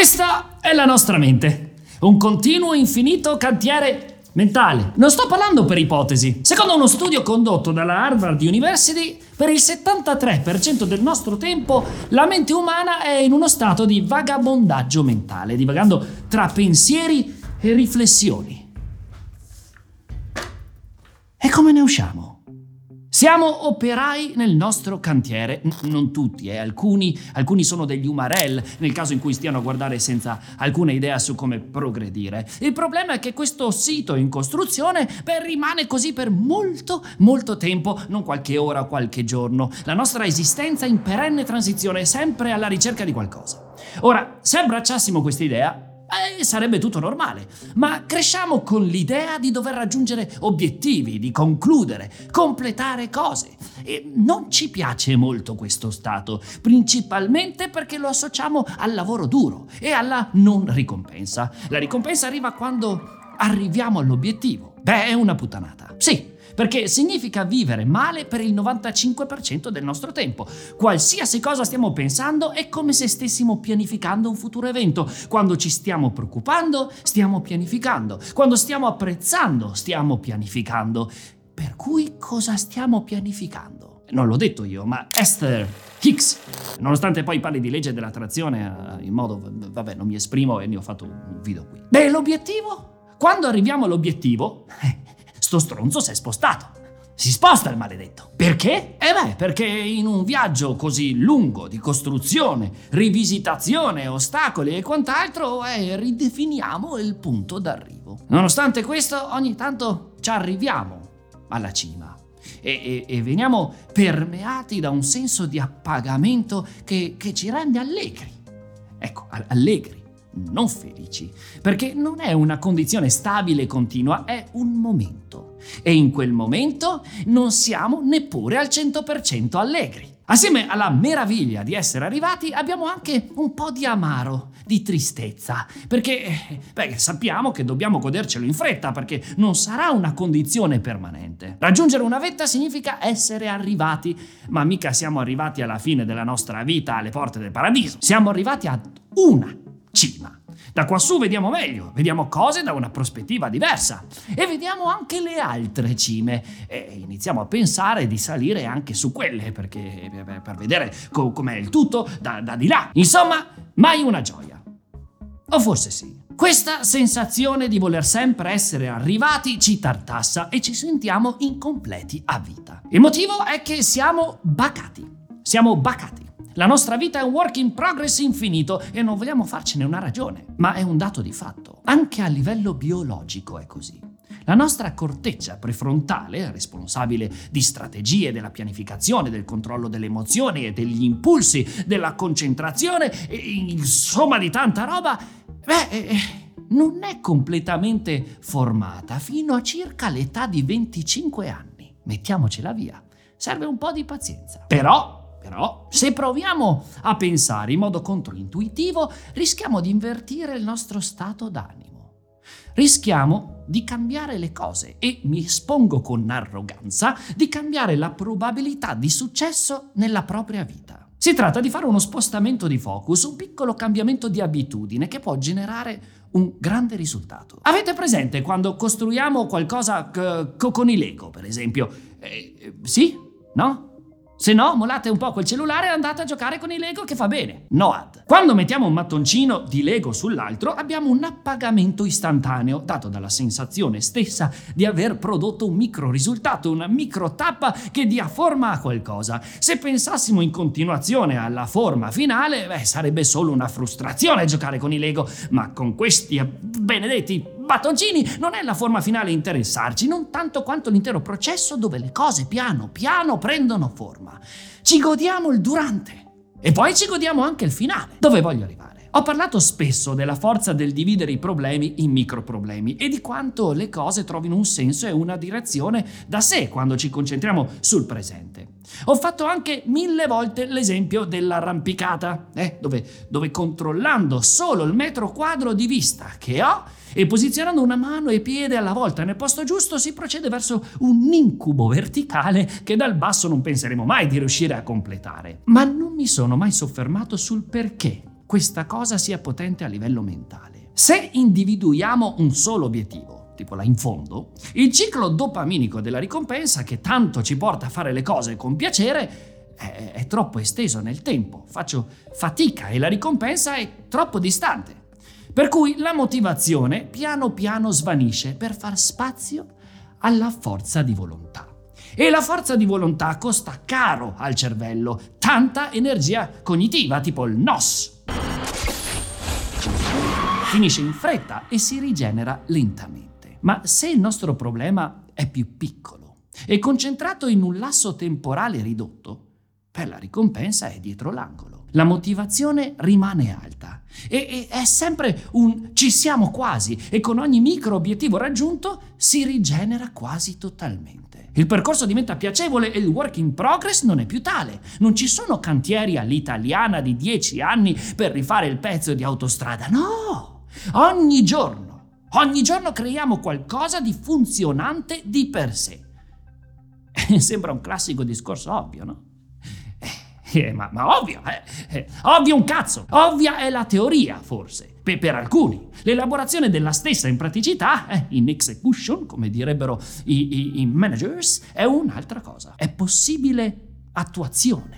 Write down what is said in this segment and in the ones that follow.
Questa è la nostra mente, un continuo infinito cantiere mentale. Non sto parlando per ipotesi. Secondo uno studio condotto dalla Harvard University, per il 73% del nostro tempo la mente umana è in uno stato di vagabondaggio mentale, divagando tra pensieri e riflessioni. E come ne usciamo? Siamo operai nel nostro cantiere, non tutti, alcuni sono degli umarell, nel caso in cui stiano a guardare senza alcuna idea su come progredire. Il problema è che questo sito in costruzione rimane così per molto, molto tempo, non qualche ora o qualche giorno. La nostra esistenza in perenne transizione, sempre alla ricerca di qualcosa. Ora, se abbracciassimo questa idea, sarebbe tutto normale, ma cresciamo con l'idea di dover raggiungere obiettivi, di concludere, completare cose. E non ci piace molto questo stato, principalmente perché lo associamo al lavoro duro e alla non ricompensa. La ricompensa arriva quando arriviamo all'obiettivo. È una puttanata. Sì, perché significa vivere male per il 95% del nostro tempo. Qualsiasi cosa stiamo pensando è come se stessimo pianificando un futuro evento. Quando ci stiamo preoccupando, stiamo pianificando. Quando stiamo apprezzando, stiamo pianificando. Per cui cosa stiamo pianificando? Non l'ho detto io, ma Esther Hicks, nonostante poi parli di legge dell'attrazione in modo... Vabbè, non mi esprimo e ne ho fatto un video qui. L'obiettivo? Quando arriviamo all'obiettivo... sto stronzo si è spostato. Si sposta il maledetto. Perché? Perché in un viaggio così lungo di costruzione, rivisitazione, ostacoli e quant'altro, ridefiniamo il punto d'arrivo. Nonostante questo, ogni tanto ci arriviamo alla cima e veniamo permeati da un senso di appagamento che ci rende allegri. Ecco, allegri. Non felici, perché non è una condizione stabile e continua, è un momento. E in quel momento non siamo neppure al 100% allegri. Assieme alla meraviglia di essere arrivati abbiamo anche un po' di amaro, di tristezza, perché sappiamo che dobbiamo godercelo in fretta, perché non sarà una condizione permanente. Raggiungere una vetta significa essere arrivati, ma mica siamo arrivati alla fine della nostra vita alle porte del paradiso. Siamo arrivati ad una cima. Da quassù vediamo meglio, vediamo cose da una prospettiva diversa e vediamo anche le altre cime e iniziamo a pensare di salire anche su quelle per vedere com'è il tutto da di là. Insomma, mai una gioia. O forse sì. Questa sensazione di voler sempre essere arrivati ci tartassa e ci sentiamo incompleti a vita. Il motivo è che siamo bacati. La nostra vita è un work in progress infinito e non vogliamo farcene una ragione, ma è un dato di fatto. Anche a livello biologico è così. La nostra corteccia prefrontale, responsabile di strategie, della pianificazione, del controllo delle emozioni e degli impulsi, della concentrazione, insomma di tanta roba, non è completamente formata fino a circa l'età di 25 anni. Mettiamocela via. Serve un po' di pazienza. Però, se proviamo a pensare in modo controintuitivo, rischiamo di invertire il nostro stato d'animo. Rischiamo di cambiare le cose e, mi espongo con arroganza, di cambiare la probabilità di successo nella propria vita. Si tratta di fare uno spostamento di focus, un piccolo cambiamento di abitudine che può generare un grande risultato. Avete presente quando costruiamo qualcosa con i Lego, per esempio? Sì? No? Se no, mollate un po' quel cellulare e andate a giocare con i Lego che fa bene. No ad. Quando mettiamo un mattoncino di Lego sull'altro abbiamo un appagamento istantaneo dato dalla sensazione stessa di aver prodotto un micro risultato, una micro tappa che dia forma a qualcosa. Se pensassimo in continuazione alla forma finale, sarebbe solo una frustrazione giocare con i Lego, ma con questi benedetti battoncini non è la forma finale a interessarci, non tanto quanto l'intero processo dove le cose piano piano prendono forma. Ci godiamo il durante e poi ci godiamo anche il finale. Dove voglio arrivare? Ho parlato spesso della forza del dividere i problemi in microproblemi e di quanto le cose trovino un senso e una direzione da sé quando ci concentriamo sul presente. Ho fatto anche 1000 volte l'esempio dell'arrampicata, dove controllando solo il metro quadro di vista che ho e posizionando una mano e piede alla volta nel posto giusto si procede verso un incubo verticale che dal basso non penseremo mai di riuscire a completare. Ma non mi sono mai soffermato sul perché questa cosa sia potente a livello mentale. Se individuiamo un solo obiettivo, tipo là in fondo, il ciclo dopaminico della ricompensa, che tanto ci porta a fare le cose con piacere, è troppo esteso nel tempo. Faccio fatica e la ricompensa è troppo distante. Per cui la motivazione piano piano svanisce per far spazio alla forza di volontà. E la forza di volontà costa caro al cervello, tanta energia cognitiva, tipo il NOS. Finisce in fretta e si rigenera lentamente. Ma se il nostro problema è più piccolo e concentrato in un lasso temporale ridotto, la ricompensa è dietro l'angolo. La motivazione rimane alta e è sempre un ci siamo quasi, e con ogni micro obiettivo raggiunto si rigenera quasi totalmente. Il percorso diventa piacevole e il work in progress non è più tale. Non ci sono cantieri all'italiana di 10 anni per rifare il pezzo di autostrada, no! Ogni giorno creiamo qualcosa di funzionante di per sé. Sembra un classico discorso ovvio, no? Ma ovvio, ovvio un cazzo. Ovvia è la teoria, forse, per alcuni. L'elaborazione della stessa in praticità, in execution, come direbbero i managers, è un'altra cosa. È possibile attuazione.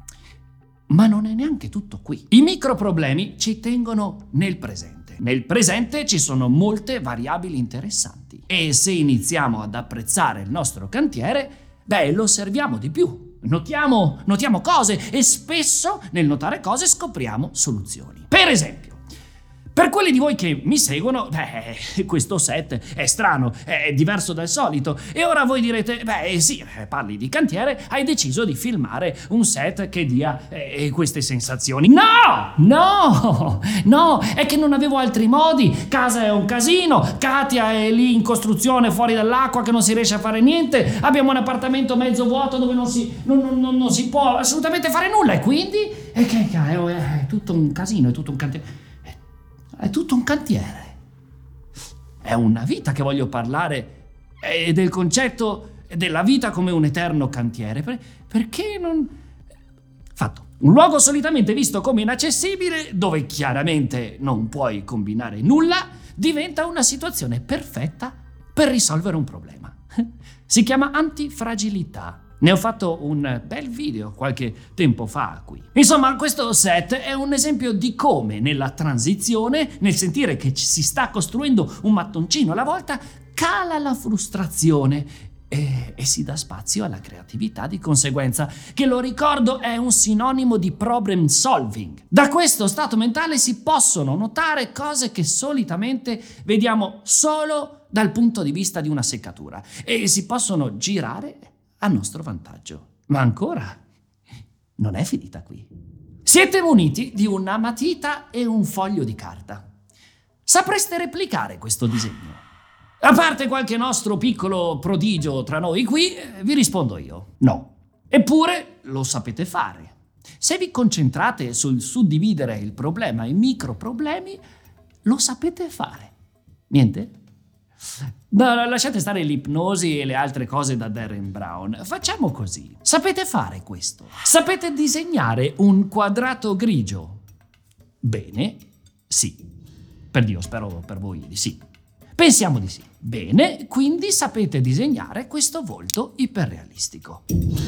Ma non è neanche tutto qui. I microproblemi ci tengono nel presente. Nel presente ci sono molte variabili interessanti. E se iniziamo ad apprezzare il nostro cantiere, lo osserviamo di più. Notiamo cose e spesso nel notare cose scopriamo soluzioni. Per esempio, per quelli di voi che mi seguono, questo set è strano, è diverso dal solito. E ora voi direte, sì, parli di cantiere, hai deciso di filmare un set che dia queste sensazioni. No, è che non avevo altri modi. Casa è un casino, Katia è lì in costruzione fuori dall'acqua che non si riesce a fare niente, abbiamo un appartamento mezzo vuoto dove non si può assolutamente fare nulla, e quindi è tutto un casino, è tutto un cantiere. È tutto un cantiere. È una vita che voglio parlare del concetto della vita come un eterno cantiere. Perché non... Fatto. Un luogo solitamente visto come inaccessibile, dove chiaramente non puoi combinare nulla, diventa una situazione perfetta per risolvere un problema. Si chiama antifragilità. Ne ho fatto un bel video qualche tempo fa qui. Insomma, questo set è un esempio di come nella transizione, nel sentire che ci si sta costruendo un mattoncino alla volta, cala la frustrazione e si dà spazio alla creatività di conseguenza, che, lo ricordo, è un sinonimo di problem solving. Da questo stato mentale si possono notare cose che solitamente vediamo solo dal punto di vista di una seccatura e si possono girare a nostro vantaggio. Ma ancora non è finita qui. Siete muniti di una matita e un foglio di carta. Sapreste replicare questo disegno? A parte qualche nostro piccolo prodigio tra noi qui, vi rispondo io: no. Eppure lo sapete fare. Se vi concentrate sul suddividere il problema in microproblemi, lo sapete fare. Niente? No, lasciate stare l'ipnosi e le altre cose da Derren Brown. Facciamo così. Sapete fare questo? Sapete disegnare un quadrato grigio? Bene, sì. Per Dio, spero per voi di sì. Pensiamo di sì. Bene, quindi sapete disegnare questo volto iperrealistico.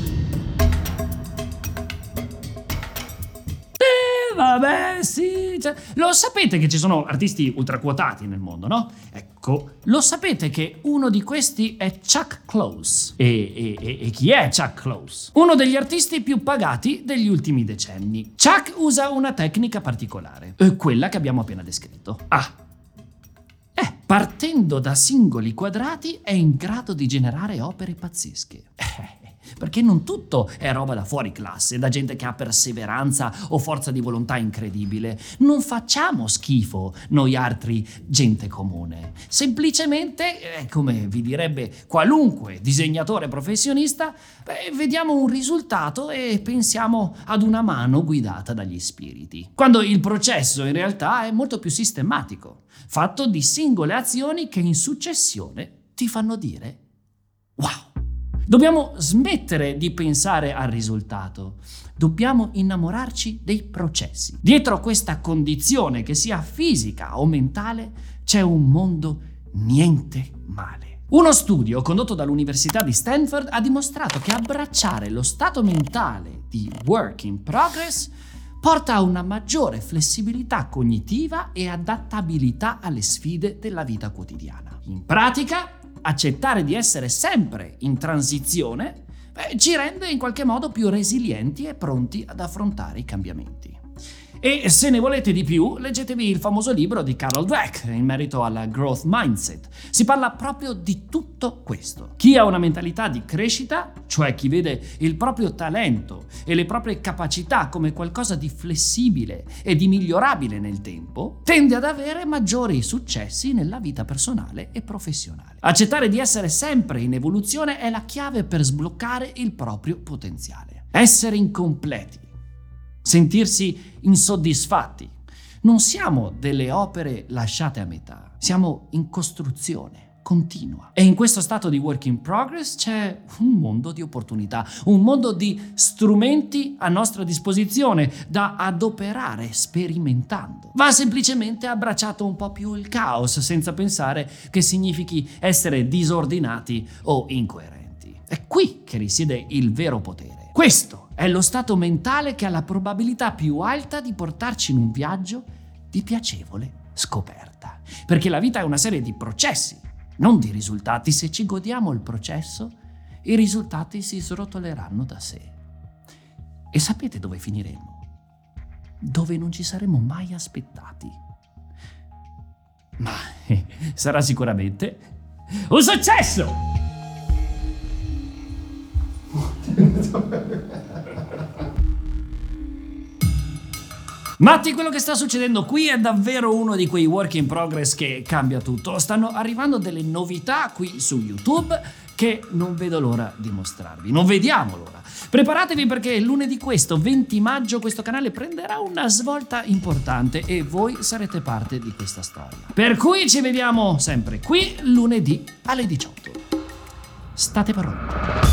Vabbè, sì. Lo sapete che ci sono artisti ultraquotati nel mondo, no? Ecco, lo sapete che uno di questi è Chuck Close. E chi è Chuck Close? Uno degli artisti più pagati degli ultimi decenni. Chuck usa una tecnica particolare, quella che abbiamo appena descritto. Partendo da singoli quadrati è in grado di generare opere pazzesche. Perché non tutto è roba da fuori classe, da gente che ha perseveranza o forza di volontà incredibile. Non facciamo schifo noi altri gente comune. Semplicemente, come vi direbbe qualunque disegnatore professionista, vediamo un risultato e pensiamo ad una mano guidata dagli spiriti. Quando il processo in realtà è molto più sistematico, fatto di singole azioni che in successione ti fanno dire wow. Dobbiamo smettere di pensare al risultato, Dobbiamo innamorarci dei processi. Dietro questa condizione, che sia fisica o mentale, c'è un mondo niente male. Uno studio condotto dall'Università di Stanford ha dimostrato che abbracciare lo stato mentale di work in progress porta a una maggiore flessibilità cognitiva e adattabilità alle sfide della vita quotidiana. In pratica, accettare di essere sempre in transizione ci rende in qualche modo più resilienti e pronti ad affrontare i cambiamenti. E se ne volete di più, leggetevi il famoso libro di Carol Dweck in merito alla growth mindset. Si parla proprio di tutto questo. Chi ha una mentalità di crescita, cioè chi vede il proprio talento e le proprie capacità come qualcosa di flessibile e di migliorabile nel tempo, tende ad avere maggiori successi nella vita personale e professionale. Accettare di essere sempre in evoluzione è la chiave per sbloccare il proprio potenziale. Essere incompleti, sentirsi insoddisfatti. Non siamo delle opere lasciate a metà, siamo in costruzione continua. E in questo stato di work in progress c'è un mondo di opportunità, un mondo di strumenti a nostra disposizione da adoperare sperimentando. Va semplicemente abbracciato un po' più il caos, senza pensare che significhi essere disordinati o incoerenti. È qui che risiede il vero potere. Questo è lo stato mentale che ha la probabilità più alta di portarci in un viaggio di piacevole scoperta. Perché la vita è una serie di processi, non di risultati. Se ci godiamo il processo, i risultati si srotoleranno da sé. E sapete dove finiremo? Dove non ci saremo mai aspettati. Ma sarà sicuramente un successo! Matti, quello che sta succedendo qui è davvero uno di quei work in progress che cambia tutto. Stanno arrivando delle novità qui su YouTube che non vedo l'ora di mostrarvi. Non vediamo l'ora. Preparatevi perché lunedì 20 maggio questo canale prenderà una svolta importante e voi sarete parte di questa storia. Per cui ci vediamo sempre qui lunedì alle 18. State pronti.